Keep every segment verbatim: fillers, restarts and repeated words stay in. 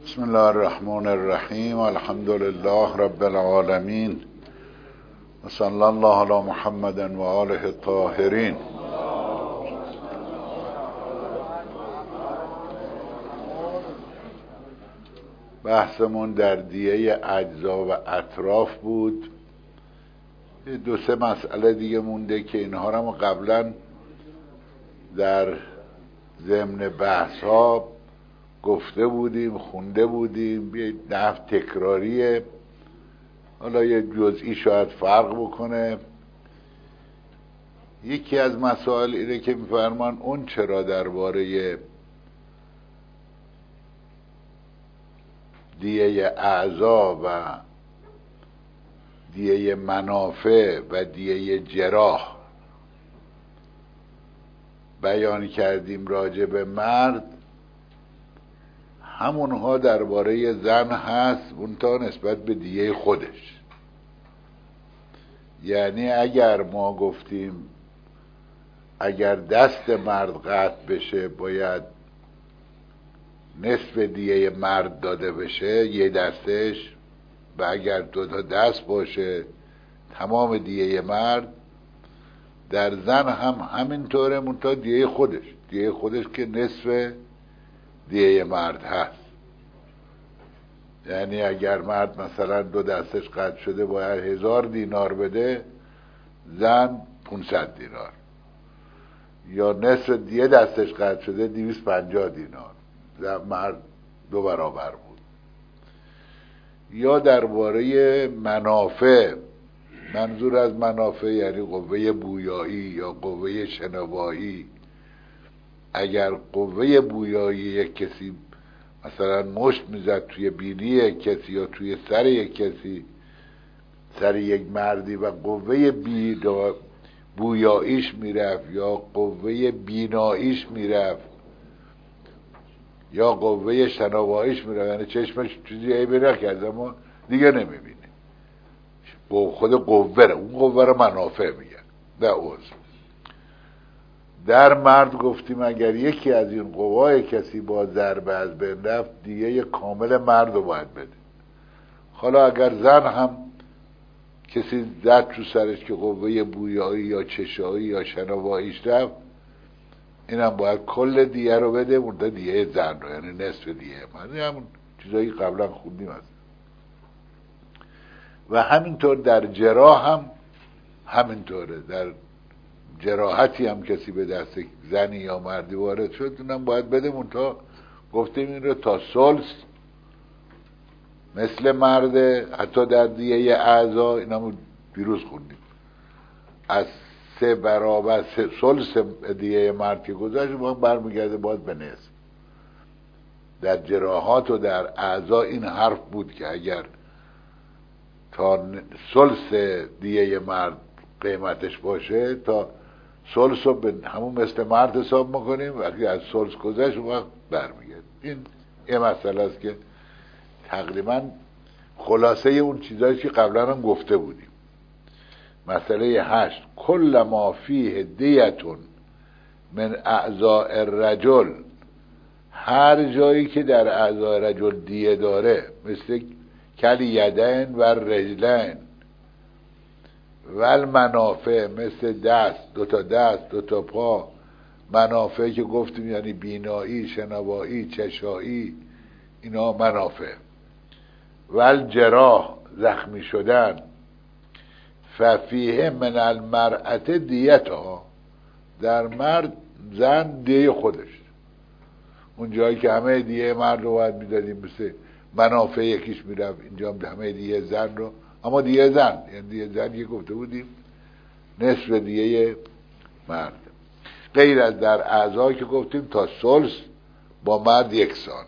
بسم الله الرحمن الرحیم. الحمد لله رب العالمین و صلی الله علی محمد و آله الطاهرین. بحثمون در دیه اجزا و اطراف بود. دو سه مسئله دیگه مونده که اینها رو ما قبلا در ضمن بحث ها گفته بودیم، خونده بودیم، یه نحو تکراریه، حالا یه جزئی شاید فرق بکنه. یکی از مسائل اینه که میفرمان اون چرا درباره دیه اعضا و دیه منافع و دیه جراح بیان کردیم راجع به مرد، همونها درباره زن هست، اونتا نسبت به دیه خودش. یعنی اگر ما گفتیم اگر دست مرد قطع بشه باید نصف دیه مرد داده بشه، یه دستش، و اگر دو تا دست باشه تمام دیه مرد. در زن هم همینطوره، منتها دیه خودش دیه خودش که نصف دیه مرد هست. یعنی اگر مرد مثلا دو دستش قطع شده باید هزار دینار بده، زن پونصد دینار، یا نصف دیه دستش قطع شده دویست و پنجاه دینار، زن مرد دو برابر بود. یا درباره منافع، منظور از منافع یعنی قوه بویایی یا قوه شنوایی. اگر قوه بویایی یک کسی مثلا مشت میزد توی بینی یک کسی یا توی سر یک کسی، سر یک مردی، و قوه بویاییش میرفت یا قوه بیناییش میرفت یا قوه شنواییش میرفت، یعنی چشمش چیزی عیبی نکرد اما دیگه نمیبینه، خود قوه اون قوه رو منافع میگن. نه عوض. در مرد گفتیم اگر یکی از این قوای کسی با ضربه از بین رفت، دیگه کامل مرد رو باید بده. حالا اگر زن هم کسی زد تو سرش که قوه بویایی یا چشایی یا شنواییش رفت، اینم باید کل دیگه رو بده، مونده دیگه زن رو، یعنی نصف دیگه مرد. همون چیزایی قبلا خوندیم هست. و همینطور در جراح هم همینطوره. در جراحتی هم کسی به دست زنی یا مردی وارد شد، اونم باید بده، منتها گفتیم این رو تا ثلث مثل مرده. حتی در دیه اعضا، اینم دیروز خوندیم، از سه برابر سه ثلث دیه مرد که گذاشت باید برمیگرده باید به نصف. در جراحات و در اعضا این حرف بود که اگر تا ثلث دیه مرد قیمتش باشه، تا ثلث رو به همون مثل مرد حساب میکنیم، وقتی از ثلث گذشت اون وقت برمیگرد. این یه مسئله است که تقریبا خلاصه اون چیزایی که قبلا هم گفته بودیم. مسئله هشت، کل ما فیه دیتون من اعضاء الرجل، هر جایی که در اعضاء رجل دیه داره، مثل کل یدین و رجلین و المنافع، مثل دست، دو تا دست، دو تا پا، منافع که گفتیم یعنی بینایی، شنوایی، چشایی، اینا منافع. و الجراح، زخمی شدن. ففیه من المرأت دیتها، در مرد زن دیه خودش، اون جایی که همه دیه مرد رو باید میدادیم، مثل منافع یکیش میرفت، اینجا همه دیه زن رو، اما دیه زن، یعنی دیه زن یه گفته بودیم نصف دیه مرد، غیر از در اعضایی که گفتیم تا ثلث با مرد یکسانه.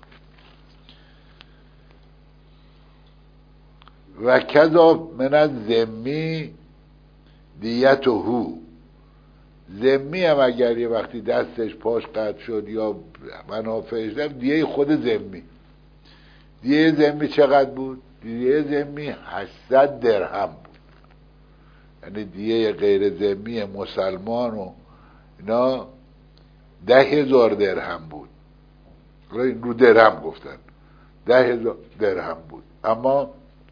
و کذا من از ذمی دیت و هو، ذمی هم اگر یه وقتی دستش پاش قطع شد یا منافعش رفت، دیه خود ذمی. دیه ذمی چقدر بود؟ دیه ذمی هشتصد درهم بود. یعنی دیه غیر ذمی مسلمان و اینا ده هزار درهم بود. این رو درهم گفتن، ده هزار درهم بود، اما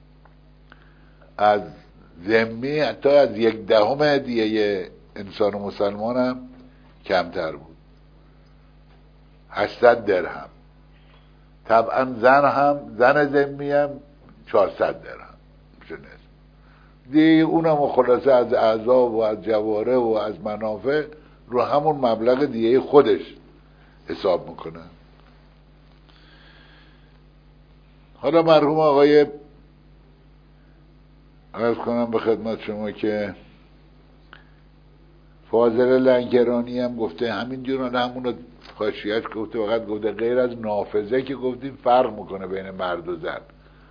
از ذمی حتی از یک دهم دیه انسان و مسلمان هم کمتر بود، هشتصد درهم. طبعا زن هم زن ذمی هم چهارصد درهم میشه نصف دیگه. اونم خلاصه از اعضا و از جواره و از منافع رو همون مبلغ دیگه خودش حساب میکنه. حالا مرحوم آقای عرض کنم به خدمت شما که فاضل لنگرانی هم گفته همین جور، همون خاشیه‌اش گفته، فقط گفته غیر از نافذه که گفتیم فرق میکنه بین مرد و زن،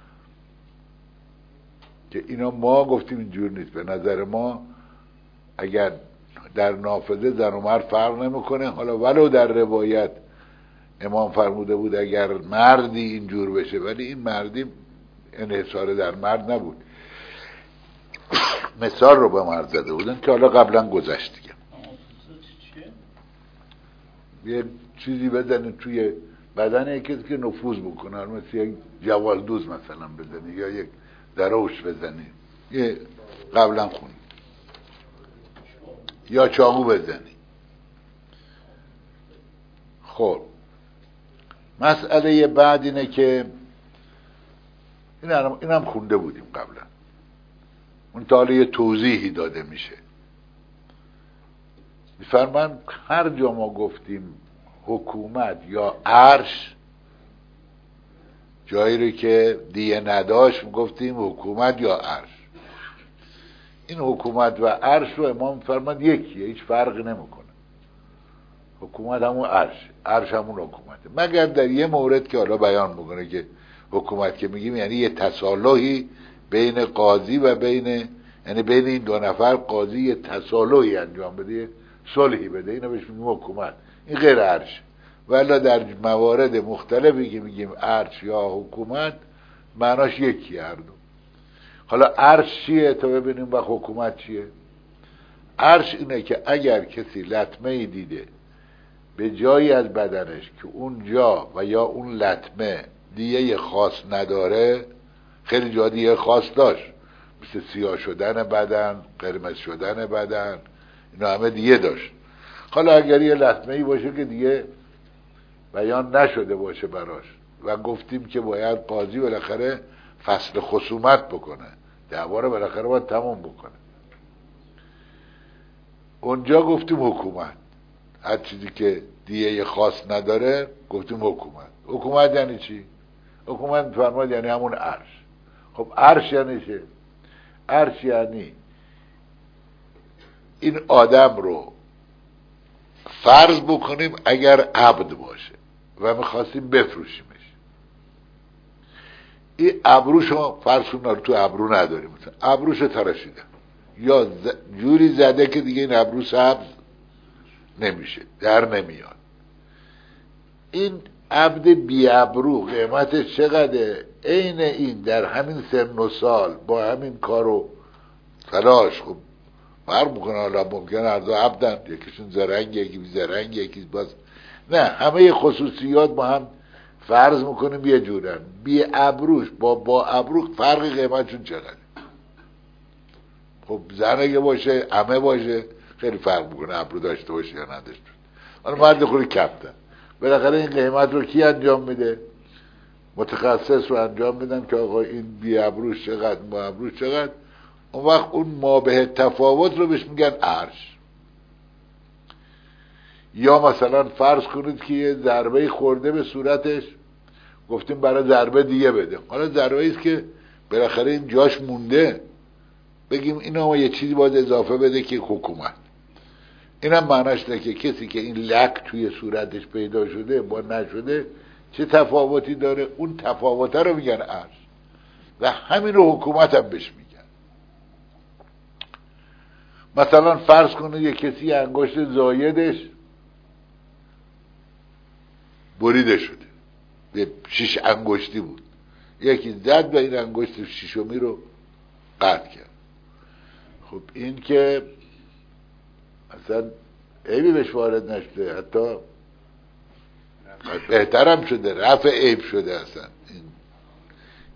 که اینا ما گفتیم اینجور نیست. به نظر ما اگر در نافذه زن و مرد فرق نمیکنه، حالا ولو در روایت امام فرموده بود اگر مردی اینجور بشه، ولی این مردی انحصار در مرد نبود، مثال رو به مرد زده بودن که حالا قبلا گذشت دیگه. یه چیزی بزنید توی بدن یکی که نفوذ بکنه، مثل یک جوالدوز مثلا بزنید یا یک دروش بزنید، یه قبلا خونید، یا چاقو بزنید. خب مسئله بعد اینه که این هم, این هم خونده بودیم قبلا، اون تاله یه توضیحی داده میشه. میفرمان هر جا ما گفتیم حکومت یا عرش، جایی رو که دیه نداشت گفتیم حکومت یا عرش. این حکومت و عرش رو امام میفرمان یکیه، هیچ فرق نمیکنه. حکومت همون عرش، عرش همون حکومته، مگر در یه مورد که حالا بیان میکنه که حکومت که میگیم یعنی یه تصالحی بین قاضی و بین، یعنی بین این دو نفر قاضی یه تصالحی انجام بده، صلحی بده، اینو بهش میگیم حکومت. این غیر عرش. ولی در موارد مختلفی که میگیم عرش یا حکومت معناش یکی هر دو. حالا عرش چیه تا ببینیم و حکومت چیه. عرش اینه که اگر کسی لطمه ای دیده به جایی از بدنش که اون جا و یا اون لطمه دیه خاص نداره، خیلی جا دیه خاص داشت، مثل سیاه شدن بدن، قرمز شدن بدن، اینا همه دیه داشت. حالا اگر یه لطمه ای باشه که دیگه بیان نشده باشه براش و گفتیم که باید قاضی بالاخره فصل خصومت بکنه، دعوا رو بالاخره باید تمام بکنه، اونجا گفتیم حکومت. هر چیزی که دیه خاص نداره گفتیم حکومت. حکومت یعنی چی؟ حکومت فرماد یعنی همون عرش. خب عرش یعنی چه؟ عرش یعنی این آدم رو فرض بکنیم اگر عبد باشه و میخواستیم بفروشیمش، این ابروشو فرض کنیم تو ابرو نداریم، مثلا ابروشو تراشیدن یا ز... جوری زده که دیگه این ابرو سبز نمیشه، در نمیاد. این عبد بی ابرو قیمتش چقدره؟ عین این در همین سن و سال با همین کارو تلاش، خب فرق میکنه. حالا ممکنه هر دو عبدن، یکیشون زرنگ یکی بی زرنگ یکی باز، نه همه خصوصیات با هم فرض میکنیم یه جورن. بی ابروش با با ابرو فرق قیمتشون چقدر؟ خب زن اگه باشه عمه باشه خیلی فرق میکنه ابرو داشته باشه یا نداشته باشه. حالا مرد خوری کپتن، بالاخره این قیمت رو کی انجام میده؟ متخصص رو انجام میدن که آقا این بی ابروش چقدر با ابروش چقدر. اون وقت اون ما به تفاوت رو بهش میگن عرش. یا مثلا فرض کنید که یه ضربه خورده به صورتش، گفتیم برای ضربه دیگه بده. حالا ضربه ایست که بالاخره این جاش مونده، بگیم اینا ما یه چیزی باید اضافه بده که حکومت. اینم معناش ده که کسی که این لک توی صورتش پیدا شده با نشده چه تفاوتی داره، اون تفاوته رو میگن عرش و همین رو حکومت هم بهش میگن. مثلا فرض کنید یه کسی انگشت زایدش بریده شده، به شش انگشتی بود، یکی زد و این انگشت ششمی رو قطع کرد. خب این که اصلا عیبی بهش وارد نشده، حتی بهترم شده، رفع عیب شده. اصلا این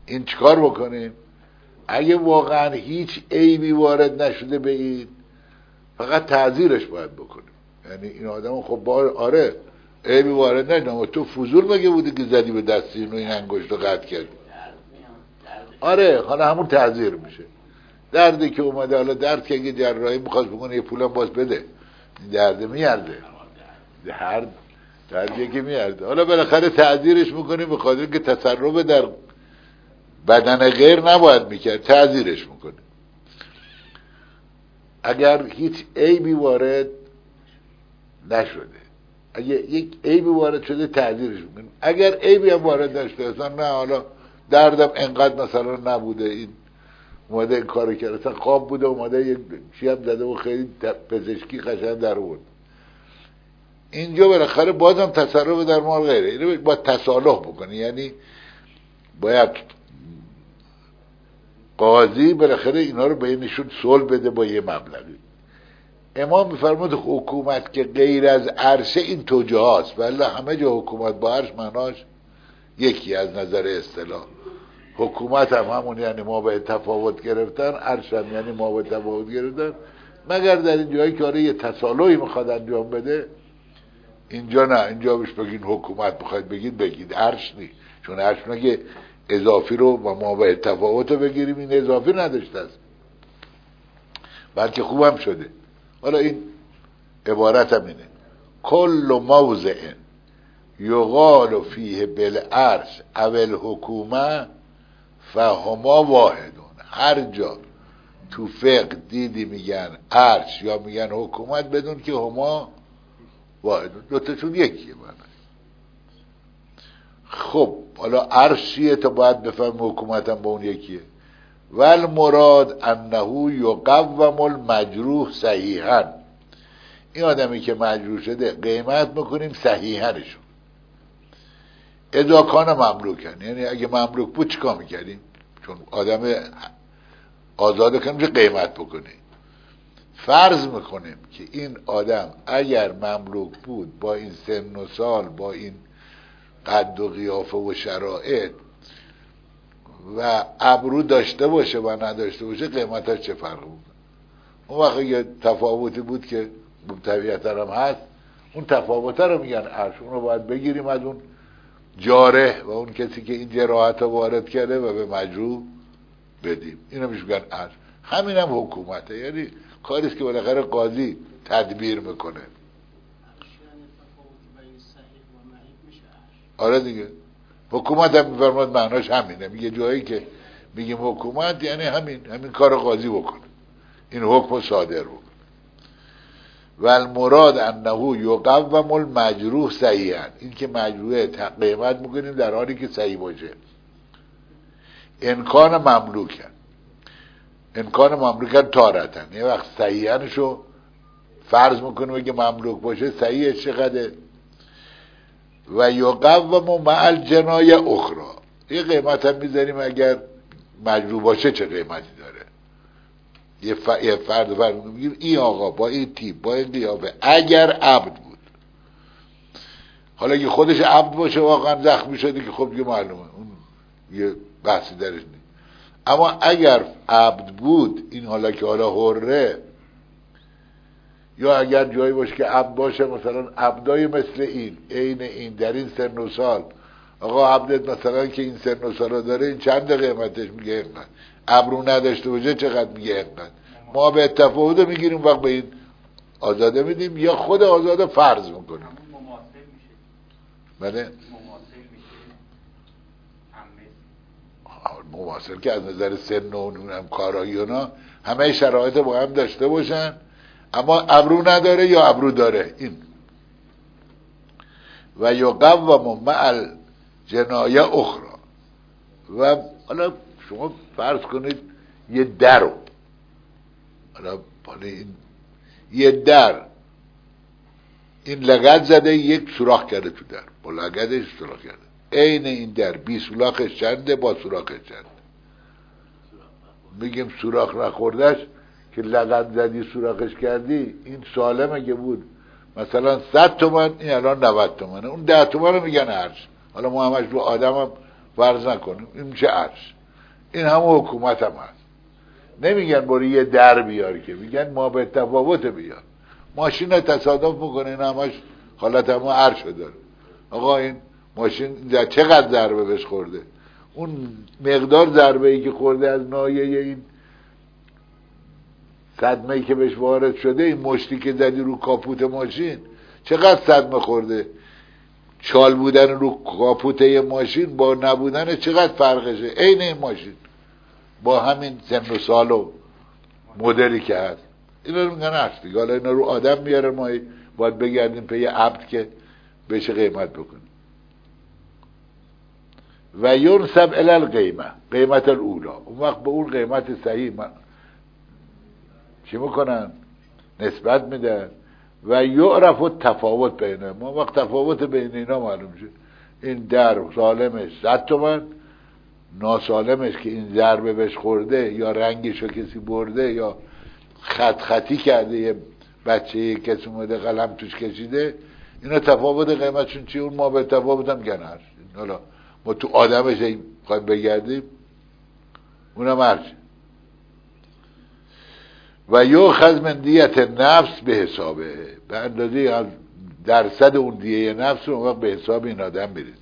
این چیکار بکنیم؟ اگه واقعا هیچ عیبی وارد نشده به این، فقط تعذیرش باید بکنیم. یعنی این آدم خب با آره عیبی وارد نشده، اما تو فضول مگه بودی که زدی به دست اینو این انگشت رو قطع کردی؟ آره حالا همون تعذیر میشه. دردی که اومده، حالا درد که اگه جراحی میخواست بکنه یه پولم باز بده، درد میارده، درد دردی که میارده، حالا بالاخره تعذیرش میکنیم به خاطر که تصرف در بدن غیر نباید میکرد، تعذیرش میکنیم. اگر هیچ عیبی وارد نشده، اگه یک عیبی وارد شده تعذیرش میکنیم. اگر عیبی هم وارد نشده، اصلا نه حالا دردم انقدر مثلا نبوده، این اومده این کارو کرده، اصلا خواب بوده اومده یک چی هم داده و خیلی پزشکی قشنگ در آورد، اینجا بالاخره بازم تصرف در مال غیره. اینو باید تصالح بکنی، یعنی باید قاضی بالاخره اینا رو بینشون صلح بده با یه مبلغی. امام میفرمود حکومت که غیر از عرشه این توجه هست، ولی همه جا حکومت با عرش معناش یکی از نظر اصطلاح. حکومت هم همون یعنی ما به تفاوت گرفتن، عرش هم یعنی ما به تفاوت گرفتن، مگر در این جایی که آره یه تصالحی میخواد انجام بده. اینجا نه، اینجا بهش بگین حکومت، بخواید بگید بگید عرش نی، چون عرش نگه اضافی رو و ما به تفاوت رو بگیریم، این اضافی نداشته است بلکه خوبم شده. حالا این عبارت هم اینه: کل موضع یقال فیه بالعرش او الحکومه فهما واحدون. هر جا تو فقه دیدی میگن عرش یا میگن حکومت، بدون که هما واحدون، دوتاشون یکیه معنی. خب حالا عرشیه تا باید بفهم حکومت هم با اون یکیه. والمراد انه یقوم المجروح صحیحا، این آدمی که مجروح شده قیمت میکنیم صحیحنشون. اذا کان مملوکن، یعنی اگه مملوک بود چیکار میکردیم؟ چون آدم آزاده کنیم که قیمت بکنیم. فرض میکنیم که این آدم اگر مملوک بود، با این سن و سال، با این قد و قیافه و شرایط و ابرو داشته باشه و نداشته باشه، قیمتش چه فرق بود؟ اون وقت یه تفاوتی بود که طبیعتا هم هست، اون تفاوته رو میگن عرش. اون رو باید بگیریم از اون جاره و اون کسی که این جراحت رو وارد کرده و به مجروح بدیم، اینو میگن عرش. همین هم حکومته، یعنی کاریست که بالاخره قاضی تدبیر میکنه. آره دیگه، حکومت هم میفرماد معناش همینه. میگه جایی که میگیم حکومت یعنی همین همین کار قاضی بکنه، این حکم صادر بکنه. و المراد انه یقوم المجروح صحیحا، این که مجروحه قیمت میکنیم در حالی که صحیح باشه. امکان مملوکن، امکان مملوکن تارتن، یه وقت صحیحنشو فرض میکنیم که مملوک باشه، صحیحش چقدره؟ و یقوم مع الجنایه اخرى، یه قیمت هم میذاریم اگر مجروح باشه چه قیمتی داره. یه, ف... یه فرد فرد میگیم این آقا با این تیپ با این قیافه اگر عبد بود، حالا اگه خودش عبد باشه واقعا زخمی شده که خب دیگه معلومه اون یه بحثی درش نیست، اما اگر عبد بود، این حالا که حالا حره، یا اگر جایی باشه که عبد باشه، مثلا عبدای مثل این عین این در این سن و سال، آقا عبدت مثلا که این سن و سال داره، این چند قیمتش؟ میگه اینقدر. ابرو نداشته باشه چقدر؟ میگه اینقدر. ما به تفاوت میگیریم وقت به این آزاده میدیم، یا خود آزاده فرض میکنیم. بله مماثل که از نظر سن و اونم کارایی اونا همه شرایط با هم داشته باشن، اما ابرو نداره یا ابرو داره. این و یقوم مع الجنایه اخرى. و حالا شما فرض کنید یه درو، حالا این یه در این لگد زده، یک سوراخ کرده تو در، با لگدش سوراخ کرده. عین این در بی سوراخش چنده، با سوراخش چنده؟ میگیم سوراخ نخوردش که لگد زدی سوراخش کردی، این سالمه که بود مثلا صد تومن، این الان نود تومنه، اون ده تومن رو میگن عرش. حالا ما همش رو آدم هم فرض نکنیم این میشه عرش، این همه حکومت هم هست. نمیگن برو یه در بیار، که میگن ما به تفاوت بیار. ماشین تصادف میکنه این همش حالت همه عرش داره. آقا این ماشین چقدر ضربه بهش خورده، اون مقدار ضربه ای که خورده از ناحیه این صدمه ای که بهش وارد شده، این مشتی که زدی رو کاپوت ماشین چقدر صدمه خورده، چال بودن رو کاپوت یه ماشین با نبودن چقدر فرقشه. عین این ماشین با همین سن و سال و مدلی که هست، اینا رو میگن عرش دیگه. حالا اینا رو آدم میاره، ما باید بگردیم پی عبد که بشه قیمت بکنیم. و ینسب الی القیمه، قیمت الاولا، اون وقت به اون قیمت صحیح من چی میکنن؟ نسبت میدن. و یعرف التفاوت بینه، ما وقت تفاوت بین اینا معلوم شه. این در سالمش صد تومن، ناسالمش که این ضربه بهش خورده یا رنگشو کسی برده یا خط خطی کرده یه بچه کسی اومده قلم توش کشیده، اینا تفاوت قیمتشون چی؟ اون ما به تفاوت هم گنر. حالا ما تو آدمش خواهیم بگردیم، اونم عرش. و یؤخذ من دیت نفس به حسابه، به اندازه درصد اون دیه نفس رو وقت به حساب این آدم بریزیم.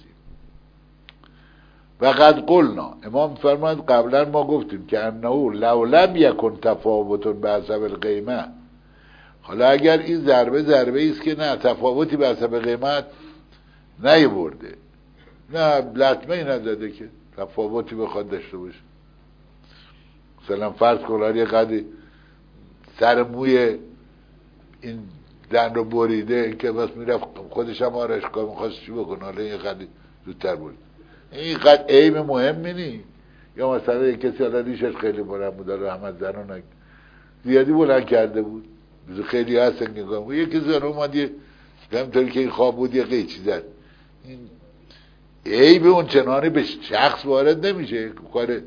و قد قلنا، امام فرماید قبلا ما گفتیم که انه لو لم یکن تفاوت به حسب القیمه، حالا اگر این ضربه ضربه است که نه تفاوتی به حسب قیمت نیورده، نه لطمه ای نزده که تفاوتی بخواد داشته باشه. مثلا فرض کن یه قدری سر موی این دن رو بریده، این که بس میرفت خودش هم آرشگاه میخواست چی بکنه، حالا این قدری زودتر برید، این قد عیب مهمی نی. یا مثلا یک کسی حالا ریشش خیلی بلند بود، رحمت زنان زیادی بلند کرده بود، خیلی هستن که گم یکی زن اومد یه همطوری که این خواب بود یه قیچی زد، این عیب اون چنانی به شخص وارد نمیشه کاره.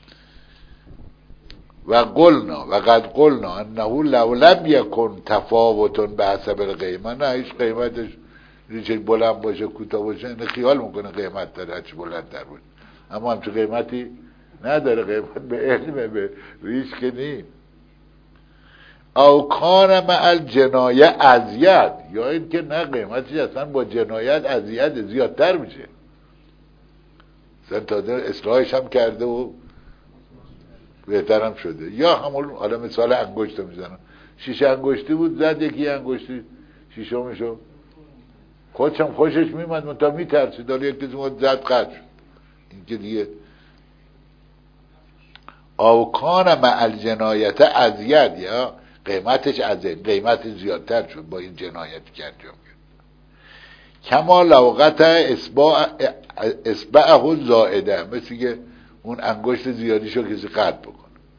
و قلنا و قد قلنا انه لو لم یکن تفاوت به حسب القیمه، نه هیچ قیمتش ریشه بلند باشه کوتاه باشه، این خیال میکنه قیمت داره هرچی بلندتر باشه، اما همچه قیمتی نداره. قیمت به علمه، به ریش که نی. او کان مع الجنایه ازید، یا این که نه قیمتش اصلا با جنایت ازید زیادتر میشه، مثلا تازه اصلاحش هم کرده و بهترم شده. یا همون حالا مثال انگشت میزنم، شیشه انگشتی بود زد یکی انگشتی شیشمشو، خودشم خوشش میمد من تا میترسید، حالا یک کسی زد قطع شد. این که دیگه او کان مع الجنایت ازید، یا قیمتش ازید، قیمتش زیادتر شد با این جنایتی که انجام کرد. کما لوقت اصبع اصبعه زائده، مثل که اون انگشت زیادیشو کسی قطع بکنه.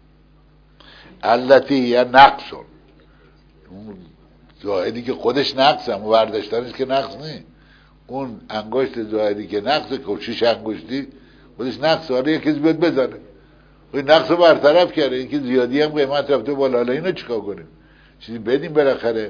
التی یا نقصون، اون زائدی که خودش نقصه، اما برداشتنش که نقص نه، اون انگشت زائدی که نقصه که شیش انگشتی خودش نقصه، حالا یه کسی بیاد بزنه این نقص رو برطرف کرده، این که زیادی هم قیمت رفته بالا، حالا اینو چیکار کنیم؟ چیزی بدیم بالاخره.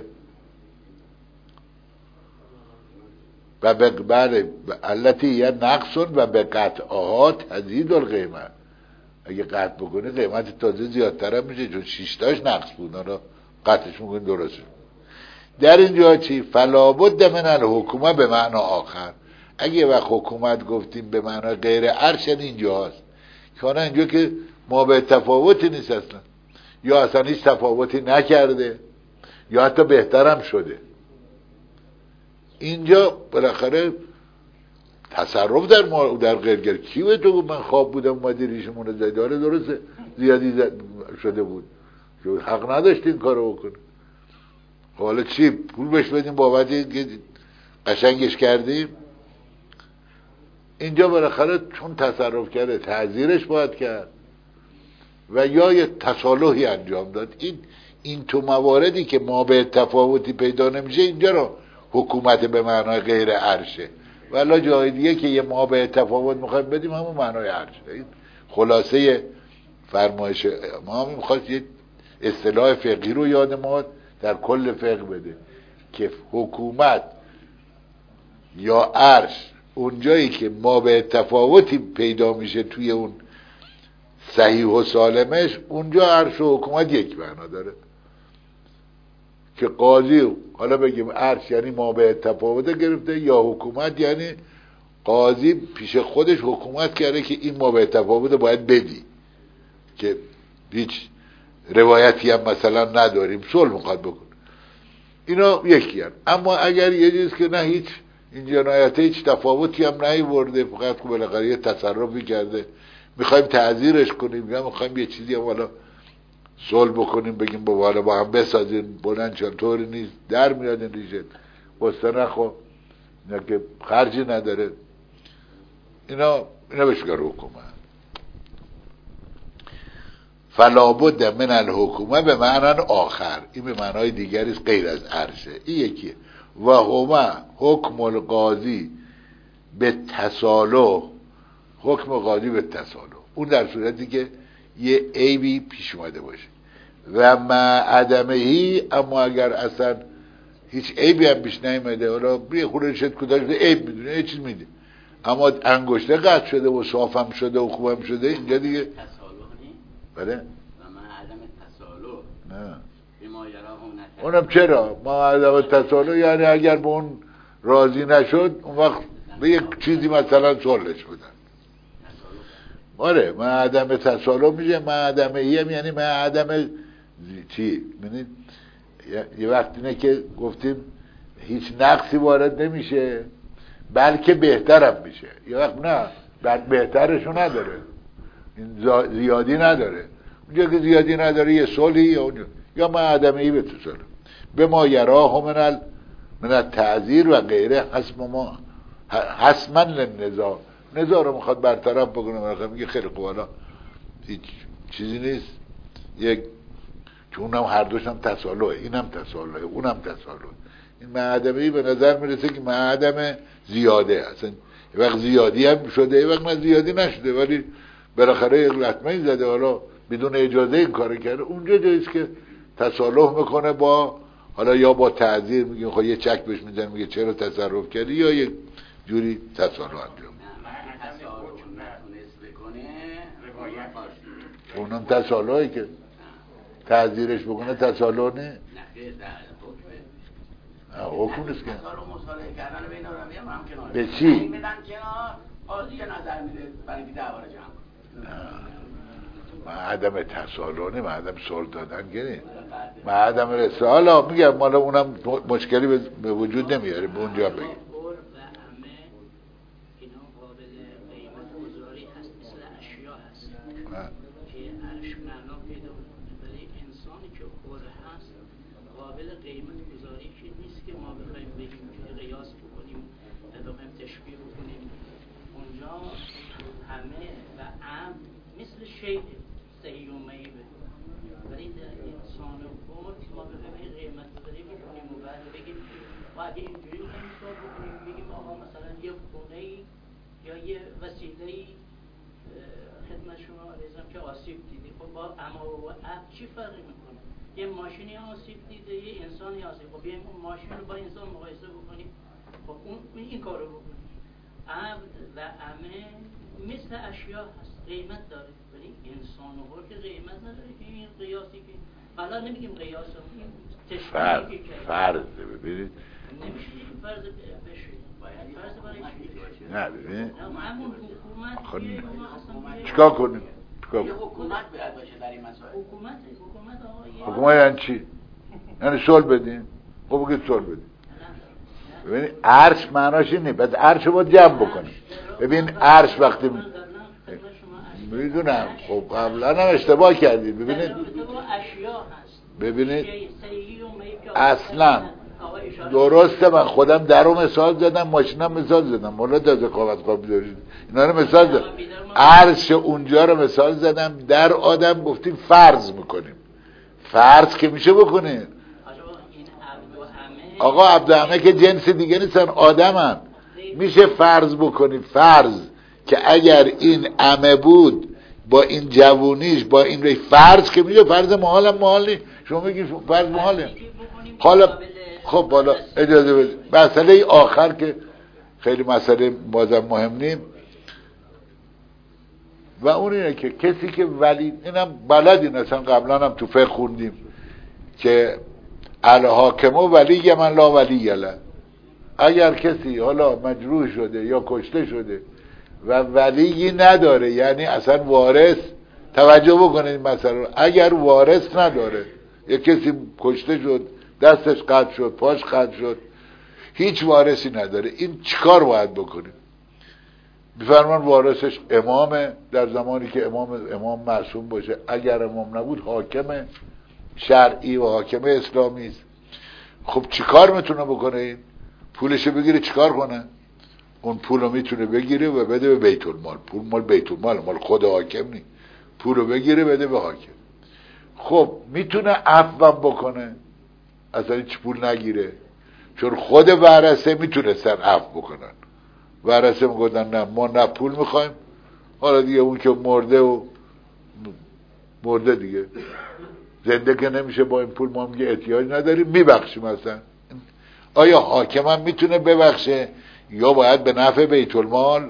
و بله التی یا نقصون و به قطعها تزید القیمه، اگه قطع بکنی قیمت تازه زیادتر هم میشه، چون شیشتاش نقص بود، حالا قطعش میکنی درسته. در اینجا چی؟ فلابد من الحکومه به معنا آخر، اگه وقت حکومت گفتیم به معنا غیر عرش اینجا هست، که حالا اینجا که ما به تفاوتی نیست اصلا، یا اصلا هیچ تفاوتی نکرده یا حتی بهترم شده. اینجا بالاخره تصرف در ما در غیرگر کی به تو من خواب بودم اومدی ریشمون رو زدی، داره درسته زیادی زد شده بود که حق نداشتی این کارو بکنی، حالا چی پول بهش بدیم بابت اینکه قشنگش کردیم؟ اینجا بالاخره چون تصرف کرده تعزیرش باید کرد و یا یه تصالحی انجام داد. این این تو مواردی که ما به تفاوتی پیدا نمیشه اینجا رو حکومت به معنای غیر عرشه، ولی جای دیگه که یه ما به تفاوت میخوایم بدیم همون معنای عرشه. این خلاصه فرمایش ما هم میخواست یه اصطلاح فقهی رو یاد ما در کل فقه بده که حکومت یا عرش اونجایی که ما به تفاوتی پیدا میشه توی اون صحیح و سالمش، اونجا عرش و حکومت یک معنا داره. که قاضی، حالا بگیم عرش یعنی ما به تفاوت گرفته، یا حکومت یعنی قاضی پیش خودش حکومت کرده که این ما به تفاوت باید بدی، که هیچ روایتی هم مثلا نداریم، صلح میخواد بکن. اینا یکی هست. اما اگر یه چیز که نه هیچ این جنایت هیچ تفاوتی هم نیورده، فقط که بالاخره یه تصرفی کرده، میخوایم تعذیرش کنیم یا میخوایم یه چیزی هم حالا صلح بکنیم، بگیم با حالا با هم بسازیم، بلند چون طوری نیست در میاد این ریشه بسته نخوا، اینا که خرجی نداره، اینا اینا بهش میگن حکومت. فلابد من الحکومه به معنی آخر، این به معنای دیگری است غیر از عرشه. این یکیه. و هما حکم القاضی به تسالح، حکم قاضی به تسالح، اون در صورتی که یه عیبی پیش اومده باشه. و ما عدمهی، اما اگر اصلا هیچ عیبی هم پیش نیومده، حالا یه خورده شد کداش عیب میدونه، یه چیز میده، اما انگشته قطع شده و صافم شده و خوبم شده، اینجا دیگه تسالح نی؟ بله؟ و ما عدم تسالح نه بما یراهم نکرد. اونم چرا؟ ما عدم تسالح یعنی اگر به اون راضی نشد، اون وقت به یک چیزی مثلا صلحش بدن. آره، ما عدم تسالح میشه، ما عدم ایم یعنی ما عدم چی؟ ببینید یه وقت اینه که گفتیم هیچ نقصی وارد نمیشه بلکه بهترم میشه، یه وقت نه بعد بهترشو نداره، این زیادی نداره، اونجا که زیادی نداره یه صلحی یا اونجا یا ما عدم ای به تسالح به ما یراه من ال من التعذیر و غیره حسب ما حسما للنزاع، نزاع رو میخواد برطرف بکنه، مثلا میگه خیلی خوب حالا هیچ چیزی نیست، یک که اونم هر دوش هم تسالحه، اینم تسالحه اونم تسالحه، این معدمه به نظر میرسه که معدم زیاده، اصلا یه وقت زیادی هم شده یه وقت نه زیادی نشده، ولی بالاخره یک لطمه زده، حالا بدون اجازه این کار کرده، اونجا جاییست که تصالح میکنه با، حالا یا با تعذیر میگه خب یه چک بهش میزن میگه چرا تصرف کردی، یا یک جوری تصالح انجام اونم تصالحی که تعذیرش بکنه تصالح نه؟ حکم نیست که به چی؟ من عدم تصالح نه، من عدم صلح دادن که من عدم رسالة میگم، مالا اونم مشکلی به وجود نمیاره به اونجا بگیم. شیء صحیح و معیبه، ولی در انسان خود ما بخوایم قیمت گذاری بکنیم و بعد بگیم و اگه اینجوری میخوایم حساب بکنیم بگیم آقا مثلا یه خونه یا یه وسیله خدمت شما عزیزم که آسیب دیدی، خب با اما و اب چی فرقی میکنه؟ یه ماشینی آسیب دیده، یه انسانی آسیب، خب بیایم اون ماشین رو با انسان مقایسه بکنیم، خب اون این کار رو بکنیم. عبد و امه مثل اشیا هست، قیمت داره، ولی انسان و که قیمت نداره، که این قیاسی که حالا نمیگیم قیاس هم این تشبیهی که فرض ببینید نمیشه این فرض بشه، باید فرض برای چی؟ نه ببینید همون حکومت چیکار کنیم؟ چیکار کنیم؟ حکومت باید باشه در این مسائل. حکومت حکومت آقا حکومت یعنی چی؟ یعنی صلح بدیم؟ خب بگید صلح بدیم. ببین عرش معناش اینه، بعد عرش رو باید جمع بکنیم. ببین عرش وقتی می... میدونم، خب قبلا هم اشتباه کردید. ببینید ببینید اصلا درسته، من خودم در رو مثال زدم، ماشینم مثال زدم، مولا در ذکاوت قابل دارید اینا رو مثال زدم، عرش اونجا رو مثال زدم، در آدم گفتیم فرض میکنیم، فرض که میشه بکنیم. آقا عبد همه که جنس دیگه نیستن، آدمن، میشه فرض بکنی، فرض که اگر این عمه بود با این جوونیش با این ری، فرض که میشه، فرض محال هم محال نیست، شما میگید فرض محاله. حالا خب بالا اجازه بده مسئله آخر که خیلی مسئله بازم مهم نیم. و اون اینه که کسی که ولی، اینم بلدین اصلا قبلا هم تو فقه خوندیم که الحاکم ولی من لا ولی له، اگر کسی حالا مجروح شده یا کشته شده و ولی نداره، یعنی اصلا وارث، توجه بکنید مثلا اگر وارث نداره، یک کسی کشته شد، دستش قطع شد، پاش قطع شد، هیچ وارثی نداره، این چیکار باید بکنه؟ میفرمان وارثش امامه، در زمانی که امام امام معصوم باشه. اگر امام نبود حاکم شرعی و حاکم اسلامی است. خب چیکار میتونه بکنه؟ این پولشو بگیره چیکار کنه؟ اون پولو میتونه بگیره و بده به بیت المال. پول مال بیت المال، مال خود حاکم نی. پولو بگیره بده به حاکم. خب میتونه عفو بکنه، اصلا هیچ پول نگیره، چون خود ورثه میتونستن عفو بکنن. ورثه میگفتن نه ما نه پول میخوایم، حالا دیگه اون که مرده و مرده دیگه، زنده که نمیشه، با این پول ما میگه احتیاج نداریم، میبخشیم. مثلا آیا حاکم هم میتونه ببخشه یا باید به نفع بیت المال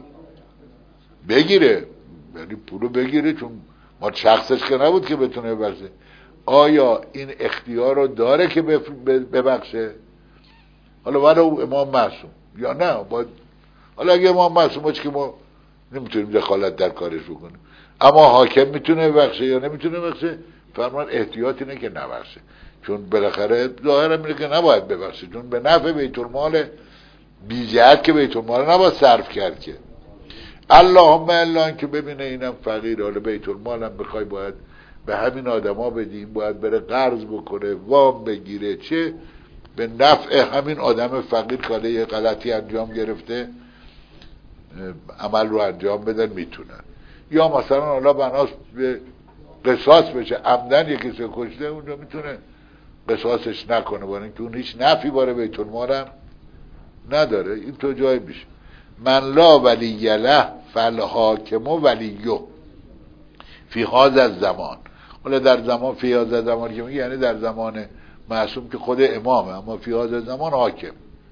بگیره؟ یعنی پولو بگیره، چون ما شخصش که نبود که بتونه ببخشه. آیا این اختیار رو داره که ببخشه؟ حالا ولو امام معصوم یا نه باید، حالا اگه امام معصوم باشه که ما نمیتونیم دخالت در کارش بکنیم، اما حاکم میتونه ببخشه یا نمیتونه ببخشه؟ فرمان احتیاط اینه که نبخشه، چون بالاخره ظاهرا اینه که نباید ببخشه، چون به نفع بیت المال، بی جهت که بیت المال نباید صرف کرد که. اللهم الا این که ببینه اینم فقیر، حالا بیت المال هم بخوای باید به همین آدما بدیم، باید بره قرض بکنه، وام بگیره، چه به نفع همین آدم فقیر کاله یه غلطی انجام گرفته عمل رو انجام بدن میتونن. یا مثلا حالا بناس به قصاص بشه، عمدن یکی کسی کشته، اونجا میتونه قصاصش نکنه، برای اینکه اون هیچ نفعی باره بیت المال هم نداره. این تو جای میشه من لا ولی له فالحاکم ولیه فی هذا الزمان. حالا در زمان فی هذا الزمان که میگه یعنی در زمان معصوم که خود امامه، اما فی هذا الزمان حاکم.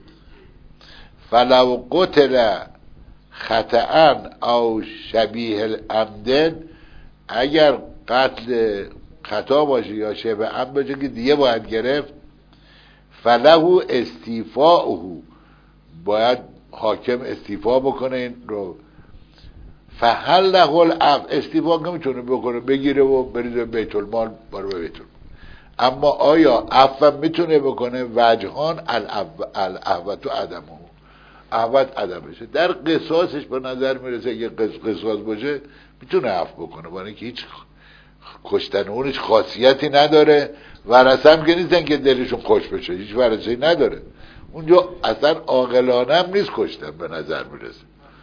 فلو قتل خطأ او شبیه العمد، اگر قتل خطا باشه یا شبه عمد باشه که دیگه باید گرفت، فله استیفاؤه، باید حاکم استیفا بکنه این رو. فهل له العفو، استیفا که میتونه بکنه بگیره و بریزه بیت المال، باره به بیت المال. اما آیا عفو میتونه بکنه؟ وجهان، العفو عدمه، عفو عدمشه. در قصاصش به نظر میرسه اگه قصاص باشه میتونه عفو بکنه، برای اینکه هیچ کشتن اونش خاصیتی نداره، ورثه هم که نیستن که دلشون خوش بشه، هیچ ورثه‌ای نداره اونجا، اصلا عاقلانه هم نیست کشتن به نظر میرسه.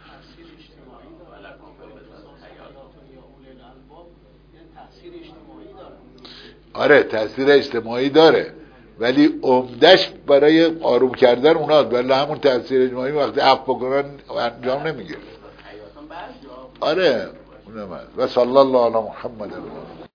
آره تاثیر اجتماعی داره، ولی عمدش برای آروم کردن اوناست، ولی همون تاثیر اجتماعی وقتی عفو بکنن انجام نمیگیره. آره اونم. و صلی الله علی محمد.